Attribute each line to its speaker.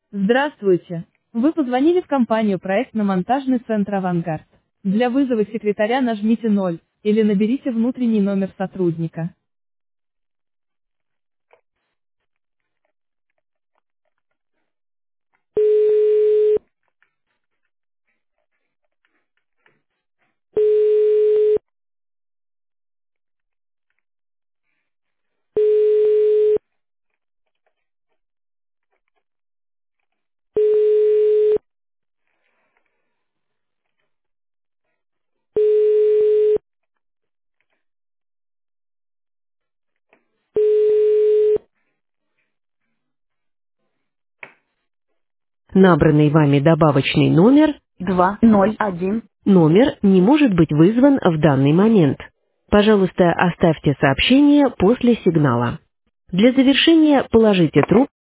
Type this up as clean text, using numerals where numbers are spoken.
Speaker 1: Здравствуйте. Вы позвонили в компанию проектно-монтажный центр «Авангард». Для вызова секретаря нажмите 0 или наберите внутренний номер сотрудника.
Speaker 2: Набранный вами добавочный номер
Speaker 1: 201.
Speaker 2: номер не может быть вызван в данный момент. Пожалуйста, оставьте сообщение после сигнала. Для завершения положите трубку.